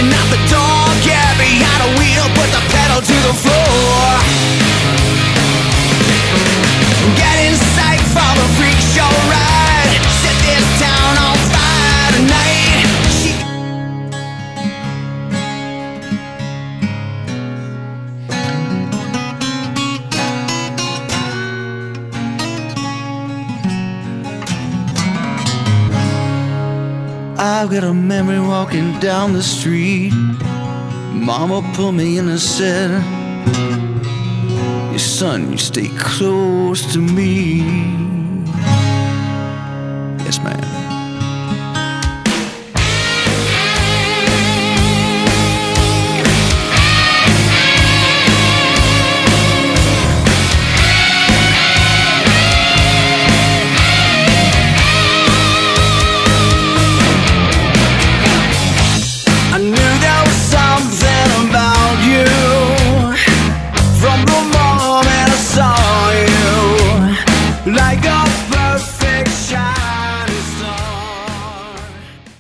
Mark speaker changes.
Speaker 1: out the door, get behind a wheel, put the pedal to the floor. Get in sight from a freak show ride, set this town on fire tonight. I've got a memory walking down the street. Mama pulled me in and said, "Your son, you stay close to me." Yes, ma'am.